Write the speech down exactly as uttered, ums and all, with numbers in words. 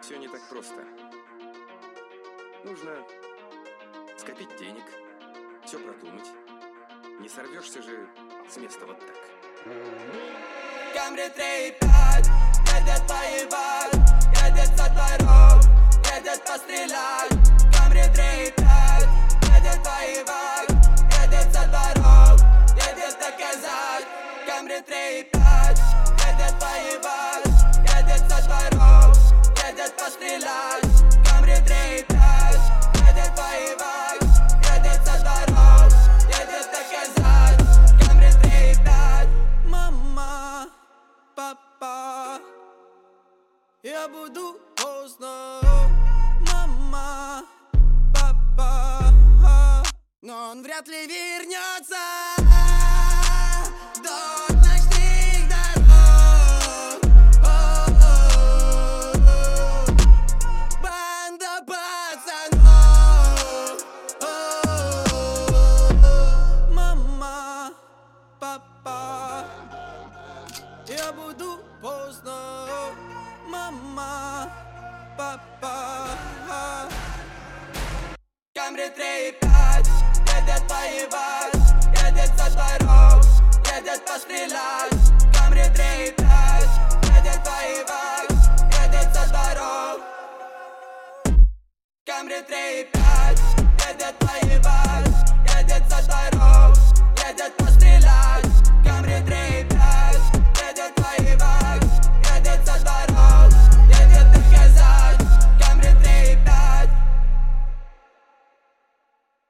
Все не так просто. Нужно скопить денег, все продумать. Не сорвешься же с места вот так. Камри три и пять едет поебать, едет со дворов, едет пострелять. Камри три и пять едет поебать, едет со дворов, едет доказать. Камри три и пять едет поебать, едет со дворов, едет пострелять. Камри три и пять едет поебать, едет со дворов, едет доказать. Камри три и пять. Мама, папа, я буду поздно. Мама, папа, но он вряд ли вернется. До ночных дорог. Банда пацанов. Мама, папа, я буду поздно. Мама, папа. Камри три и пять едет поебать, едет со дворов,